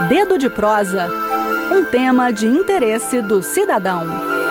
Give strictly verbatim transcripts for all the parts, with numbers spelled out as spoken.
Dedo de Prosa, um tema de interesse do cidadão.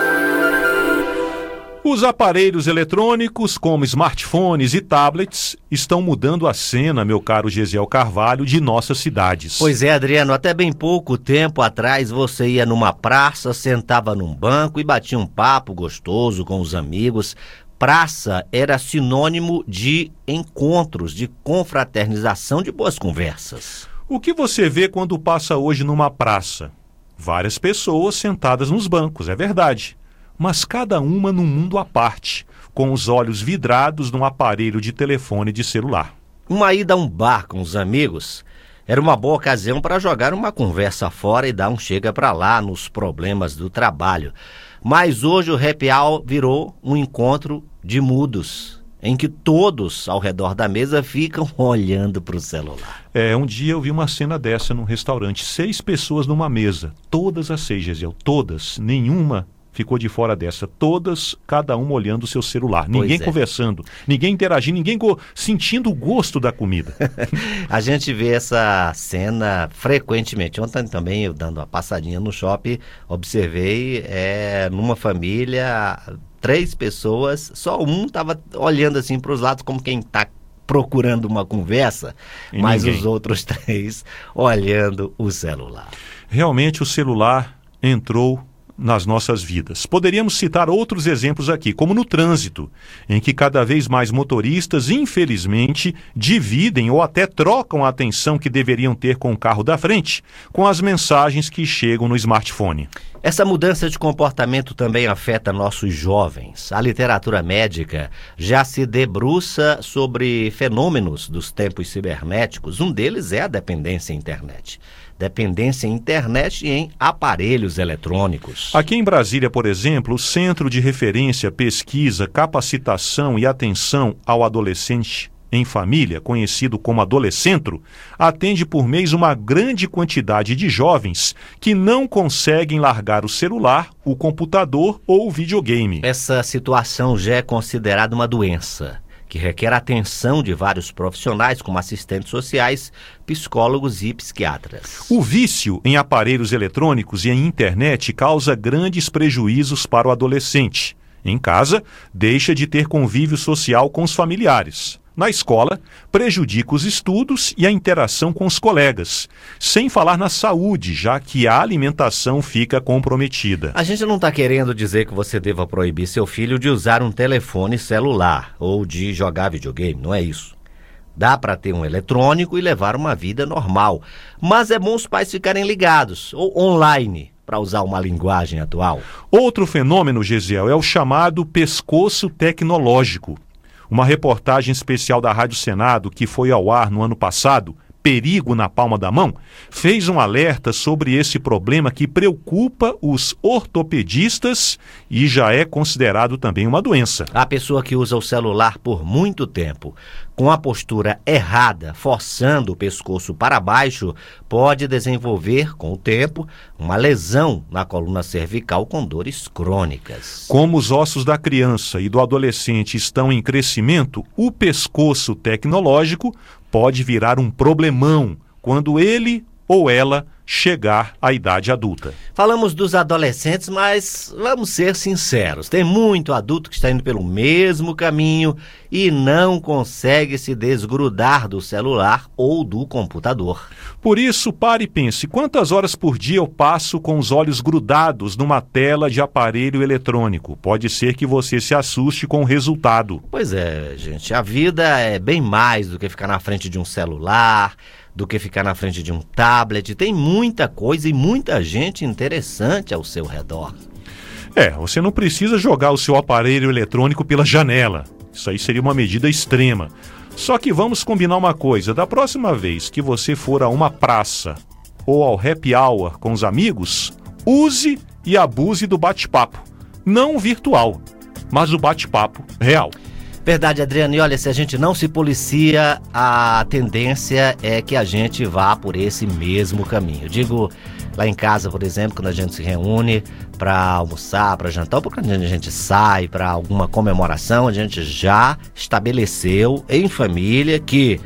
Os aparelhos eletrônicos, como smartphones e tablets, estão mudando a cena, meu caro Gesiel Carvalho, de nossas cidades. Pois é, Adriano, até bem pouco tempo atrás você ia numa praça, sentava num banco e batia um papo gostoso com os amigos. Praça era sinônimo de encontros, de confraternização, de boas conversas. O que você vê quando passa hoje numa praça? Várias pessoas sentadas nos bancos, é verdade. Mas cada uma num mundo à parte, com os olhos vidrados num aparelho de telefone de celular. Uma ida a um bar com os amigos era uma boa ocasião para jogar uma conversa fora e dar um chega para lá nos problemas do trabalho. Mas hoje o happy hour virou um encontro de mudos, em que todos ao redor da mesa ficam olhando para o celular. É, um dia eu vi uma cena dessa num restaurante, seis pessoas numa mesa, todas as seis, Gesiel, todas, nenhuma ficou de fora dessa, todas, cada uma olhando o seu celular, Pois ninguém é. conversando, ninguém interagindo, ninguém go- sentindo o gosto da comida. A gente vê essa cena frequentemente. Ontem também, eu dando uma passadinha no shopping, observei é, numa família, três pessoas, só um estava olhando assim para os lados como quem está procurando uma conversa, E mas ninguém. os outros três olhando o celular. Realmente o celular entrou nas nossas vidas. Poderíamos citar outros exemplos aqui, como no trânsito, em que cada vez mais motoristas, infelizmente, dividem ou até trocam a atenção que deveriam ter com o carro da frente, com as mensagens que chegam no smartphone. Essa mudança de comportamento também afeta nossos jovens. A literatura médica já se debruça sobre fenômenos dos tempos cibernéticos. Um deles é a dependência à internet. Dependência em internet e em aparelhos eletrônicos. Aqui em Brasília, por exemplo, o Centro de Referência, Pesquisa, Capacitação e Atenção ao Adolescente em Família, conhecido como Adolescentro, atende por mês uma grande quantidade de jovens que não conseguem largar o celular, o computador ou o videogame. Essa situação já é considerada uma doença que requer atenção de vários profissionais, como assistentes sociais, psicólogos e psiquiatras. O vício em aparelhos eletrônicos e em internet causa grandes prejuízos para o adolescente. Em casa, deixa de ter convívio social com os familiares. Na escola, prejudica os estudos e a interação com os colegas, sem falar na saúde, já que a alimentação fica comprometida. A gente não está querendo dizer que você deva proibir seu filho de usar um telefone celular ou de jogar videogame, não é isso. Dá para ter um eletrônico e levar uma vida normal, mas é bom os pais ficarem ligados ou online, para usar uma linguagem atual. Outro fenômeno, Gesiel, é o chamado pescoço tecnológico. Uma reportagem especial da Rádio Senado, que foi ao ar no ano passado, Perigo na Palma da Mão, fez um alerta sobre esse problema que preocupa os ortopedistas e já é considerado também uma doença. A pessoa que usa o celular por muito tempo, com a postura errada, forçando o pescoço para baixo, pode desenvolver, com o tempo, uma lesão na coluna cervical com dores crônicas. Como os ossos da criança e do adolescente estão em crescimento, o pescoço tecnológico pode virar um problemão quando ele ou ela chegar à idade adulta. Falamos dos adolescentes, mas vamos ser sinceros. Tem muito adulto que está indo pelo mesmo caminho e não consegue se desgrudar do celular ou do computador. Por isso, pare e pense, quantas horas por dia eu passo com os olhos grudados numa tela de aparelho eletrônico? Pode ser que você se assuste com o resultado. Pois é, gente, a vida é bem mais do que ficar na frente de um celular, do que ficar na frente de um tablet. Tem muita coisa e muita gente interessante ao seu redor. É, você não precisa jogar o seu aparelho eletrônico pela janela. Isso aí seria uma medida extrema. Só que vamos combinar uma coisa. Da próxima vez que você for a uma praça ou ao happy hour com os amigos, use e abuse do bate-papo. Não virtual, mas o bate-papo real. Verdade, Adriano. E olha, se a gente não se policia, a tendência é que a gente vá por esse mesmo caminho. Eu digo, lá em casa, por exemplo, quando a gente se reúne para almoçar, para jantar, ou quando a gente sai para alguma comemoração, a gente já estabeleceu em família que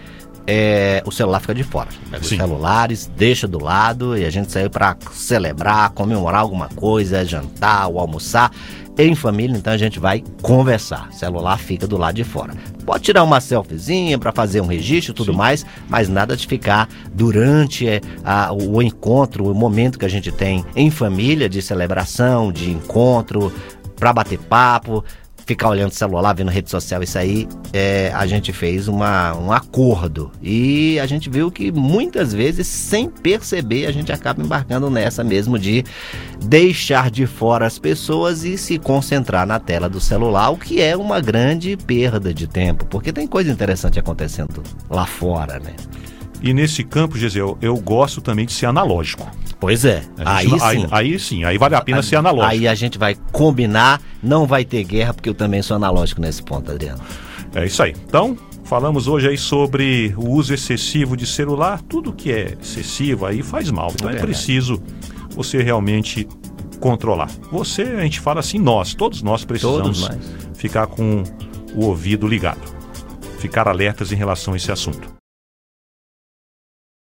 é, o celular fica de fora. Pega os Sim. celulares, deixa do lado e a gente saiu para celebrar, comemorar alguma coisa, jantar ou almoçar em família, então a gente vai conversar. O celular fica do lado de fora. Pode tirar uma selfiezinha para fazer um registro e tudo Sim. mais, mas nada de ficar durante é, a, o encontro, o momento que a gente tem em família, de celebração, de encontro, para bater papo, ficar olhando o celular, vendo rede social, isso aí, é, a gente fez uma, um acordo. E a gente viu que muitas vezes, sem perceber, a gente acaba embarcando nessa mesmo de deixar de fora as pessoas e se concentrar na tela do celular, o que é uma grande perda de tempo, porque tem coisa interessante acontecendo lá fora, né? E nesse campo, Gisele, eu gosto também de ser analógico. Pois é, A aí gente não- sim. Aí, aí sim, aí vale a pena ser analógico. Aí a gente vai combinar, não vai ter guerra, porque eu também sou analógico nesse ponto, Adriano. É isso aí. Então, falamos hoje aí sobre o uso excessivo de celular. Tudo que é excessivo aí faz mal. Então É é, verdade. preciso você realmente controlar. Você, a gente fala assim, nós, todos nós precisamos Todos nós. ficar com o ouvido ligado. Ficar alertas em relação a esse assunto.